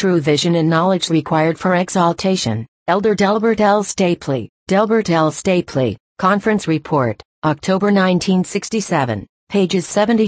true vision and knowledge required for exaltation. Elder Delbert L. Stapley, Conference Report, October 1967, pages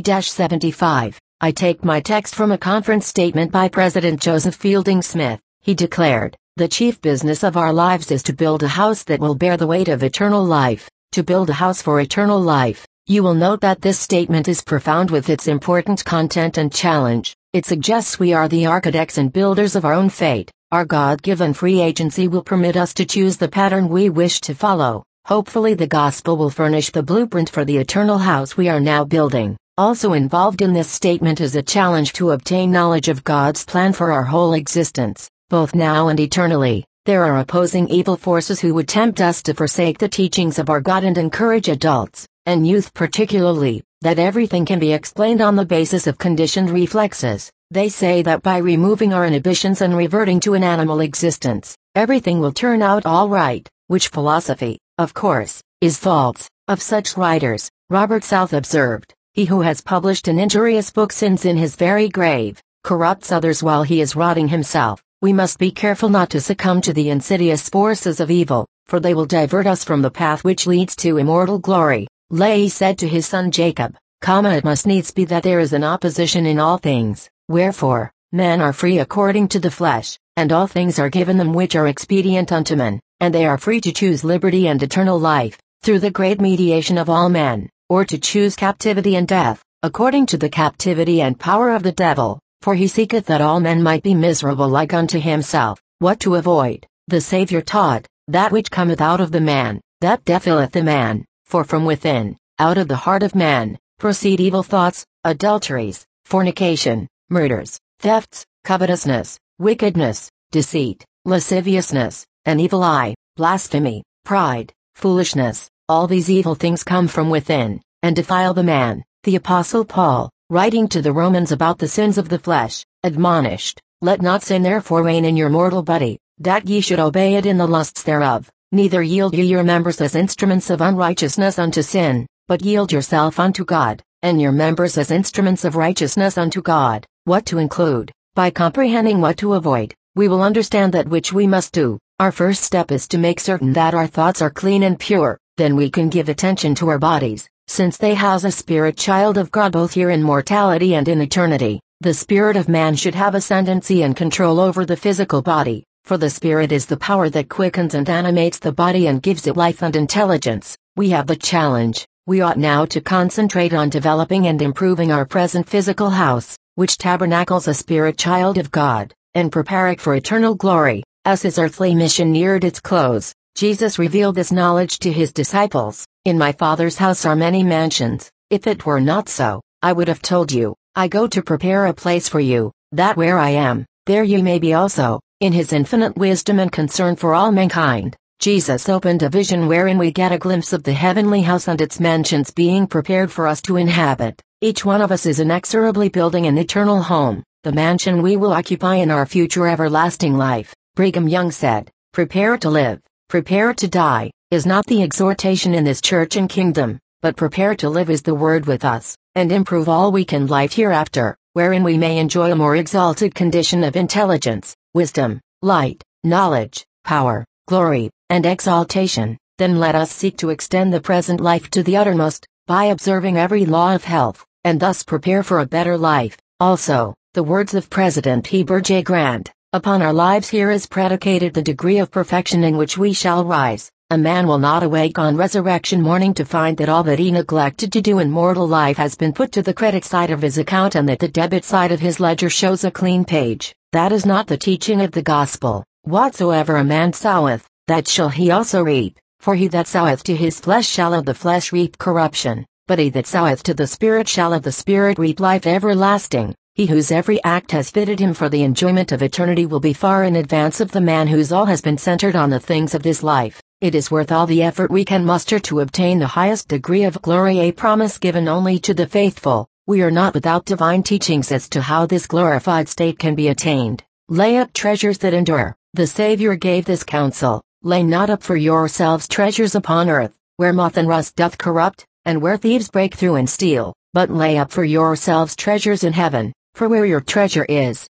70-75. I take my text from a conference statement by President Joseph Fielding Smith. He declared, "The chief business of our lives is to build a house that will bear the weight of eternal life, to build a house for eternal life." You will note that this statement is profound with its important content and challenge. It suggests we are the architects and builders of our own fate. Our God-given free agency will permit us to choose the pattern we wish to follow. Hopefully the gospel will furnish the blueprint for the eternal house we are now building. Also involved in this statement is a challenge to obtain knowledge of God's plan for our whole existence, both now and eternally. There are opposing evil forces who would tempt us to forsake the teachings of our God and encourage adults, and youth particularly, that everything can be explained on the basis of conditioned reflexes. They say that by removing our inhibitions and reverting to an animal existence, everything will turn out all right, which philosophy, of course, is false. Of such writers, Robert South observed, "He who has published an injurious book sins in his very grave, corrupts others while he is rotting himself." We must be careful not to succumb to the insidious forces of evil, for they will divert us from the path which leads to immortal glory. Lehi said to his son Jacob, "It must needs be that there is an opposition in all things, wherefore, men are free according to the flesh, and all things are given them which are expedient unto men, and they are free to choose liberty and eternal life, through the great mediation of all men, or to choose captivity and death, according to the captivity and power of the devil, for he seeketh that all men might be miserable like unto himself." What to avoid? The Savior taught, "That which cometh out of the man, that defileth the man, for from within, out of the heart of man, proceed evil thoughts, adulteries, fornication, murders, thefts, covetousness, wickedness, deceit, lasciviousness, an evil eye, blasphemy, pride, foolishness. All these evil things come from within, and defile the man." The Apostle Paul, writing to the Romans about the sins of the flesh, admonished, "Let not sin therefore reign in your mortal body, that ye should obey it in the lusts thereof. Neither yield ye your members as instruments of unrighteousness unto sin, but yield yourself unto God, and your members as instruments of righteousness unto God." What to include? By comprehending what to avoid, we will understand that which we must do. Our first step is to make certain that our thoughts are clean and pure. Then we can give attention to our bodies, since they house a spirit child of God both here in mortality and in eternity. The spirit of man should have ascendancy and control over the physical body, for the spirit is the power that quickens and animates the body and gives it life and intelligence. We have the challenge. We ought now to concentrate on developing and improving our present physical house, which tabernacles a spirit child of God, and prepare it for eternal glory. As his earthly mission neared its close, Jesus revealed this knowledge to his disciples. "In my Father's house are many mansions. If it were not so, I would have told you. I go to prepare a place for you, that where I am, there you may be also." In his infinite wisdom and concern for all mankind, Jesus opened a vision wherein we get a glimpse of the heavenly house and its mansions being prepared for us to inhabit. Each one of us is inexorably building an eternal home, the mansion we will occupy in our future everlasting life. Brigham Young said, "Prepare to live, prepare to die, is not the exhortation in this church and kingdom, but prepare to live is the word with us, and improve all we can life hereafter, wherein we may enjoy a more exalted condition of intelligence, wisdom, light, knowledge, power, glory, and exaltation. Then let us seek to extend the present life to the uttermost, by observing every law of health, and thus prepare for a better life." Also, the words of President Heber J. Grant, "Upon our lives here is predicated the degree of perfection in which we shall rise. A man will not awake on resurrection morning to find that all that he neglected to do in mortal life has been put to the credit side of his account and that the debit side of his ledger shows a clean page. That is not the teaching of the gospel. Whatsoever a man soweth, that shall he also reap. For he that soweth to his flesh shall of the flesh reap corruption, but he that soweth to the Spirit shall of the Spirit reap life everlasting." He whose every act has fitted him for the enjoyment of eternity will be far in advance of the man whose all has been centered on the things of this life. It is worth all the effort we can muster to obtain the highest degree of glory, a promise given only to the faithful. We are not without divine teachings as to how this glorified state can be attained. Lay up treasures that endure. The Savior gave this counsel: "Lay not up for yourselves treasures upon earth, where moth and rust doth corrupt, and where thieves break through and steal, but lay up for yourselves treasures in heaven. For where your treasure is,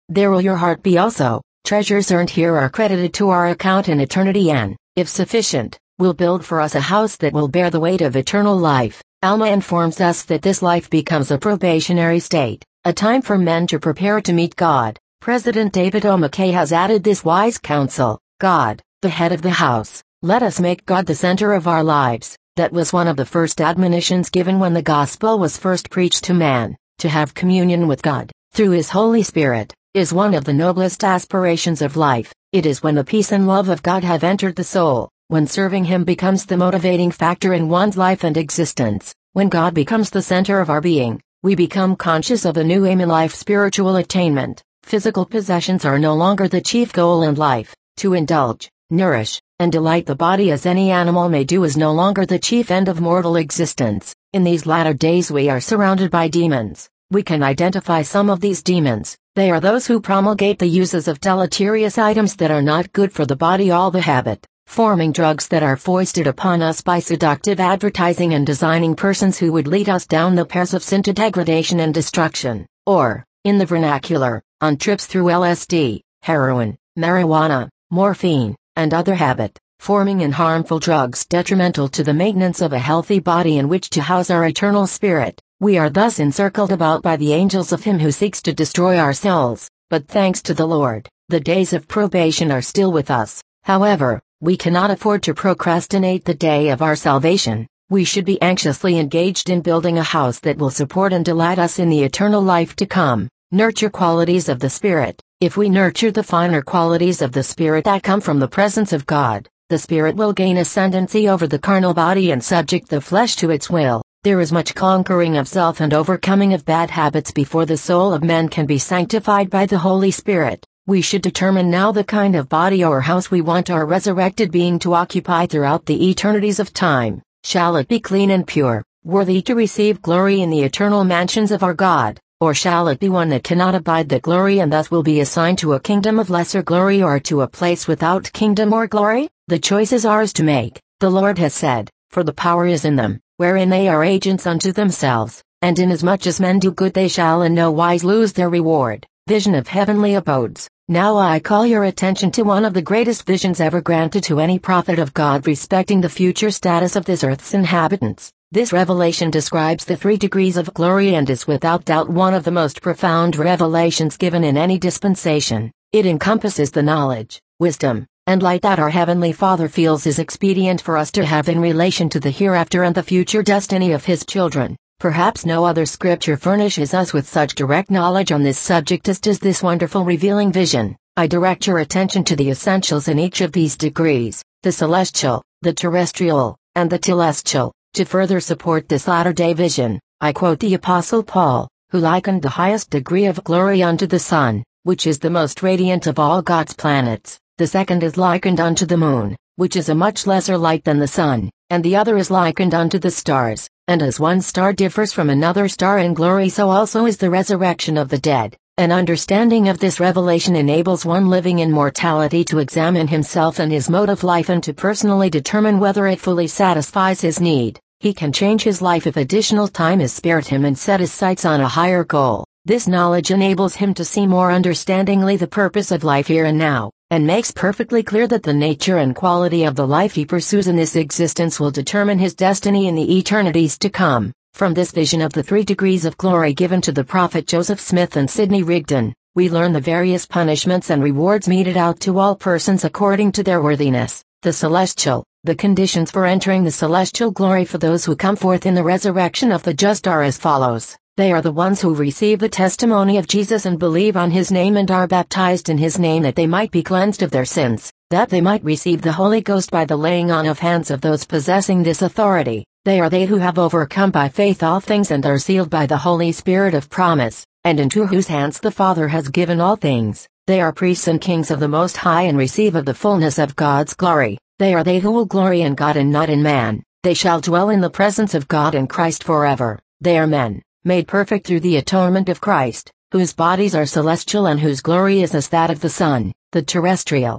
There will your heart be also. Treasures earned here are credited to our account in eternity and, if sufficient, will build for us a house that will bear the weight of eternal life. Alma informs us that this life becomes a probationary state, a time for men to prepare to meet God. President David O. McKay has added this wise counsel: God, the head of the house, let us make God the center of our lives. That was one of the first admonitions given when the gospel was first preached to man. To have communion with God, through His Holy Spirit, is one of the noblest aspirations of life. It is when the peace and love of God have entered the soul, when serving Him becomes the motivating factor in one's life and existence, when God becomes the center of our being, we become conscious of a new aim in life: spiritual attainment. Physical possessions are no longer the chief goal in life. To indulge, nourish, and delight the body as any animal may do is no longer the chief end of mortal existence. In these latter days we are surrounded by demons. We can identify some of these demons. They are those who promulgate the uses of deleterious items that are not good for the body, all the habit-forming drugs that are foisted upon us by seductive advertising, and designing persons who would lead us down the paths of sin to degradation and destruction, or, in the vernacular, on trips through LSD, heroin, marijuana, morphine, and other habit-forming and harmful drugs detrimental to the maintenance of a healthy body in which to house our eternal spirit. We are thus encircled about by the angels of him who seeks to destroy our souls. But thanks to the Lord, the days of probation are still with us. However, we cannot afford to procrastinate the day of our salvation. We should be anxiously engaged in building a house that will support and delight us in the eternal life to come. Nurture qualities of the Spirit. If we nurture the finer qualities of the Spirit that come from the presence of God, the Spirit will gain ascendancy over the carnal body and subject the flesh to its will. There is much conquering of self and overcoming of bad habits before the soul of man can be sanctified by the Holy Spirit. We should determine now the kind of body or house we want our resurrected being to occupy throughout the eternities of time. Shall it be clean and pure, worthy to receive glory in the eternal mansions of our God? Or shall it be one that cannot abide the glory and thus will be assigned to a kingdom of lesser glory or to a place without kingdom or glory? The choice is ours to make. The Lord has said, "For the power is in them, wherein they are agents unto themselves, and inasmuch as men do good they shall in no wise lose their reward." Vision of heavenly abodes. Now I call your attention to one of the greatest visions ever granted to any prophet of God respecting the future status of this earth's inhabitants. This revelation describes the 3 degrees of glory and is without doubt one of the most profound revelations given in any dispensation. It encompasses the knowledge, wisdom, and light that our Heavenly Father feels is expedient for us to have in relation to the hereafter and the future destiny of His children. Perhaps no other scripture furnishes us with such direct knowledge on this subject as does this wonderful revealing vision. I direct your attention to the essentials in each of these degrees, the celestial, the terrestrial, and the telestial. To further support this latter-day vision, I quote the Apostle Paul, who likened the highest degree of glory unto the sun, which is the most radiant of all God's planets. The second is likened unto the moon, which is a much lesser light than the sun, and the other is likened unto the stars. And as one star differs from another star in glory, so also is the resurrection of the dead. An understanding of this revelation enables one living in mortality to examine himself and his mode of life and to personally determine whether it fully satisfies his need. He can change his life if additional time is spared him and set his sights on a higher goal. This knowledge enables him to see more understandingly the purpose of life here and now, and makes perfectly clear that the nature and quality of the life he pursues in this existence will determine his destiny in the eternities to come. From this vision of the 3 degrees of glory given to the prophet Joseph Smith and Sidney Rigdon, we learn the various punishments and rewards meted out to all persons according to their worthiness. The celestial. The conditions for entering the celestial glory for those who come forth in the resurrection of the just are as follows. They are the ones who receive the testimony of Jesus and believe on His name and are baptized in His name that they might be cleansed of their sins, that they might receive the Holy Ghost by the laying on of hands of those possessing this authority. They are they who have overcome by faith all things and are sealed by the Holy Spirit of promise, and into whose hands the Father has given all things. They are priests and kings of the Most High and receive of the fullness of God's glory. They are they who will glory in God and not in man. They shall dwell in the presence of God and Christ forever. They are men, made perfect through the atonement of Christ, whose bodies are celestial and whose glory is as that of the sun. The terrestrial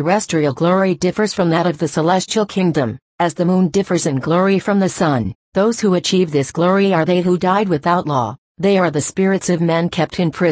glory differs from that of the celestial kingdom, as the moon differs in glory from the sun. Those who achieve this glory are they who died without law. They are the spirits of men kept in prison,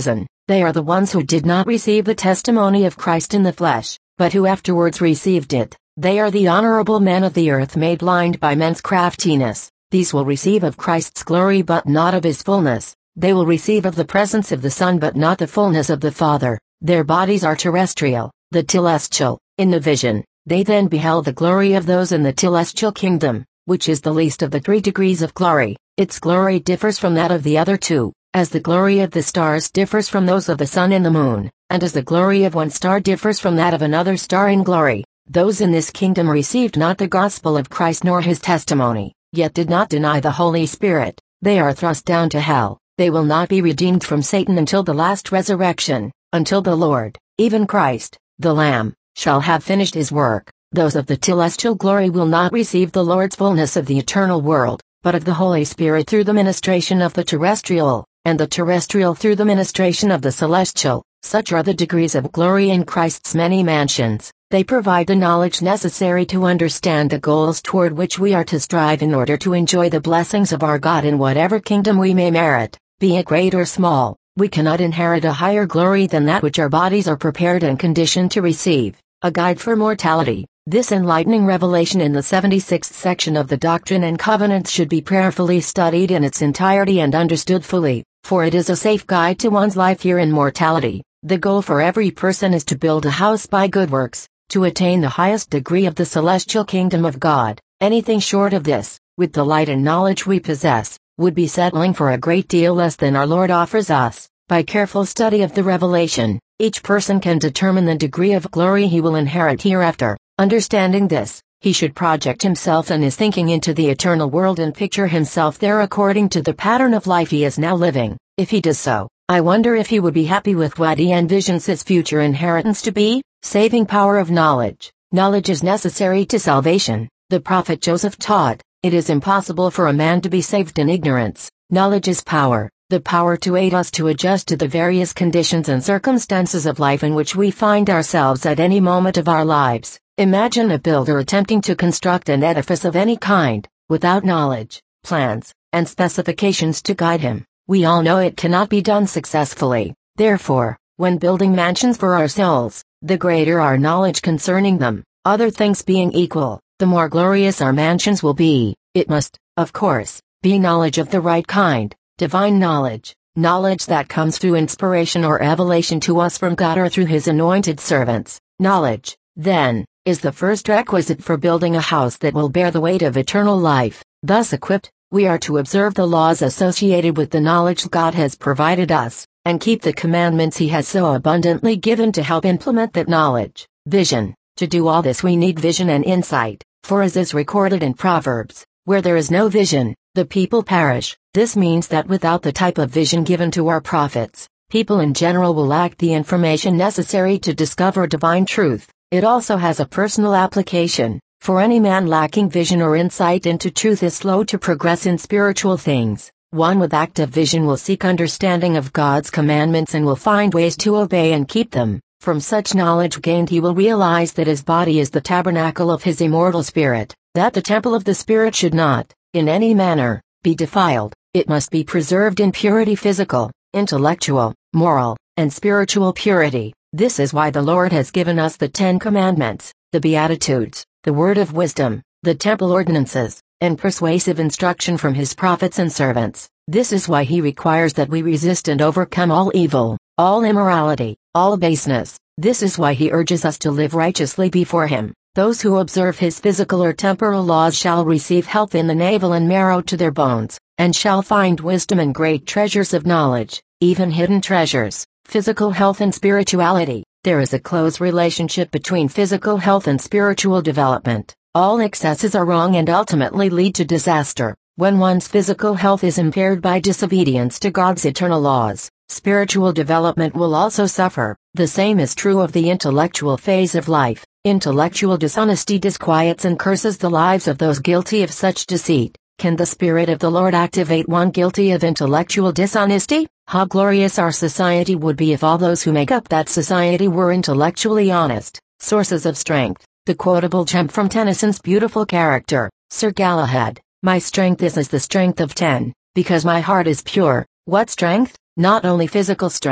They are the ones who did not receive the testimony of Christ in the flesh, but who afterwards received it. They are the honorable men of the earth made blind by men's craftiness. These will receive of Christ's glory but not of his fullness. They will receive of the presence of the Son but not the fullness of the Father. Their bodies are terrestrial, the telestial. In the vision, they then beheld the glory of those in the telestial kingdom, which is the least of the 3 degrees of glory. Its glory differs from that of the other 2, as the glory of the stars differs from those of the sun and the moon, and as the glory of one star differs from that of another star in glory. Those in this kingdom received not the gospel of Christ nor his testimony, yet did not deny the Holy Spirit. They are thrust down to hell. They will not be redeemed from Satan until the last resurrection, until the Lord, even Christ, the Lamb, shall have finished his work. Those of the telestial glory will not receive the Lord's fullness of the eternal world, but of the Holy Spirit through the ministration of the terrestrial, and the terrestrial through the ministration of the celestial. Such are the degrees of glory in Christ's many mansions. They provide the knowledge necessary to understand the goals toward which we are to strive in order to enjoy the blessings of our God in whatever kingdom we may merit, be it great or small. We cannot inherit a higher glory than that which our bodies are prepared and conditioned to receive. A guide for mortality. This enlightening revelation in the 76th section of the Doctrine and Covenants should be prayerfully studied in its entirety and understood fully, for it is a safe guide to one's life here in mortality. The goal for every person is to build a house by good works, to attain the highest degree of the celestial kingdom of God. Anything short of this, with the light and knowledge we possess, would be settling for a great deal less than our Lord offers us. By careful study of the revelation, each person can determine the degree of glory he will inherit hereafter. Understanding this, he should project himself and his thinking into the eternal world and picture himself there according to the pattern of life he is now living. If he does so, I wonder if he would be happy with what he envisions his future inheritance to be. Saving power of knowledge. Knowledge is necessary to salvation. The prophet Joseph taught, it is impossible for a man to be saved in ignorance. Knowledge is power, the power to aid us to adjust to the various conditions and circumstances of life in which we find ourselves at any moment of our lives. Imagine a builder attempting to construct an edifice of any kind, without knowledge, plans, and specifications to guide him. We all know it cannot be done successfully. Therefore, when building mansions for our souls, the greater our knowledge concerning them, other things being equal, the more glorious our mansions will be. It must, of course, be knowledge of the right kind, divine knowledge, knowledge that comes through inspiration or revelation to us from God or through his anointed servants. Knowledge, then, is the first requisite for building a house that will bear the weight of eternal life. Thus equipped, we are to observe the laws associated with the knowledge God has provided us, and keep the commandments he has so abundantly given to help implement that knowledge. Vision. To do all this we need vision and insight, for as is recorded in Proverbs, where there is no vision, the people perish. This means that without the type of vision given to our prophets, people in general will lack the information necessary to discover divine truth. It also has a personal application, for any man lacking vision or insight into truth is slow to progress in spiritual things. One with active vision will seek understanding of God's commandments and will find ways to obey and keep them. From such knowledge gained he will realize that his body is the tabernacle of his immortal spirit, that the temple of the Spirit should not, in any manner, be defiled. It must be preserved in purity, physical, intellectual, moral, and spiritual purity. This is why the Lord has given us the 10 Commandments, the Beatitudes, the Word of Wisdom, the Temple Ordinances, and persuasive instruction from his prophets and servants. This is why he requires that we resist and overcome all evil, all immorality, all baseness. This is why he urges us to live righteously before him. Those who observe his physical or temporal laws shall receive health in the navel and marrow to their bones, and shall find wisdom and great treasures of knowledge, even hidden treasures. Physical health and spirituality. There is a close relationship between physical health and spiritual development. All excesses are wrong and ultimately lead to disaster. When one's physical health is impaired by disobedience to God's eternal laws, spiritual development will also suffer. The same is true of the intellectual phase of life. Intellectual dishonesty disquiets and curses the lives of those guilty of such deceit. Can the Spirit of the Lord activate one guilty of intellectual dishonesty? How glorious our society would be if all those who make up that society were intellectually honest. Sources of strength. The quotable gem from Tennyson's beautiful character, Sir Galahad. My strength is as the strength of 10, because my heart is pure. What strength? Not only physical strength,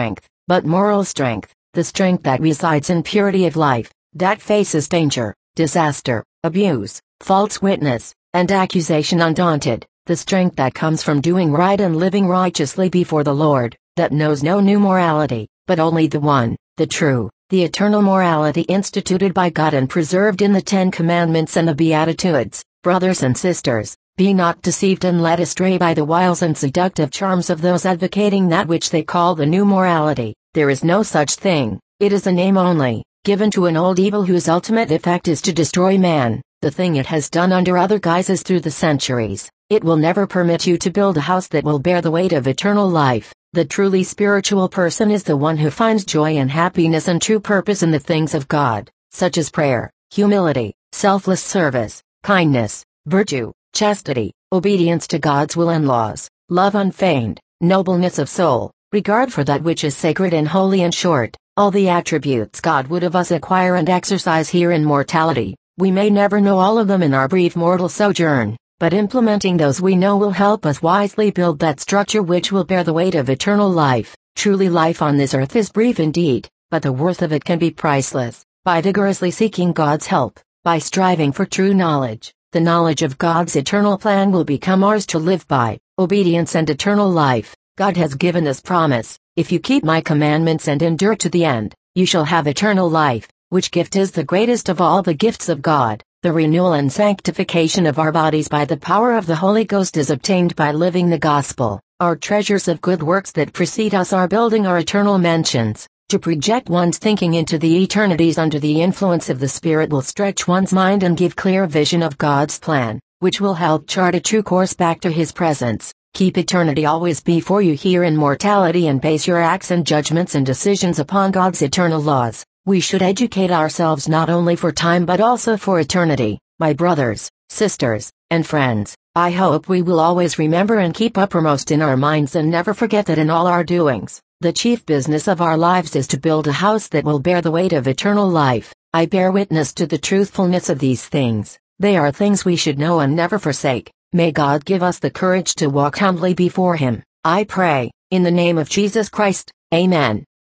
but moral strength, the strength that resides in purity of life, that faces danger, disaster, abuse, false witness, and accusation undaunted, the strength that comes from doing right and living righteously before the Lord, that knows no new morality, but only the one, the true, the eternal morality instituted by God and preserved in the Ten Commandments and the Beatitudes. Brothers and sisters, be not deceived and led astray by the wiles and seductive charms of those advocating that which they call the new morality. There is no such thing. It is a name only, given to an old evil whose ultimate effect is to destroy man. The thing it has done under other guises through the centuries. It will never permit you to build a house that will bear the weight of eternal life. The truly spiritual person is the one who finds joy and happiness and true purpose in the things of God, such as prayer, humility, selfless service, kindness, virtue, chastity, obedience to God's will and laws, love unfeigned, nobleness of soul, regard for that which is sacred and holy. In short, all the attributes God would of us acquire and exercise here in mortality. We may never know all of them in our brief mortal sojourn, but implementing those we know will help us wisely build that structure which will bear the weight of eternal life. Truly, life on this earth is brief indeed, but the worth of it can be priceless. By vigorously seeking God's help, by striving for true knowledge, the knowledge of God's eternal plan will become ours to live by. Obedience and eternal life. God has given us promise, if you keep my commandments and endure to the end, you shall have eternal life. Which gift is the greatest of all the gifts of God? The renewal and sanctification of our bodies by the power of the Holy Ghost is obtained by living the gospel. Our treasures of good works that precede us are building our eternal mansions. To project one's thinking into the eternities under the influence of the Spirit will stretch one's mind and give clear vision of God's plan, which will help chart a true course back to His presence. Keep eternity always before you here in mortality and base your acts and judgments and decisions upon God's eternal laws. We should educate ourselves not only for time but also for eternity. My brothers, sisters, and friends, I hope we will always remember and keep uppermost in our minds and never forget that in all our doings, the chief business of our lives is to build a house that will bear the weight of eternal life. I bear witness to the truthfulness of these things. They are things we should know and never forsake. May God give us the courage to walk humbly before Him. I pray, in the name of Jesus Christ. Amen.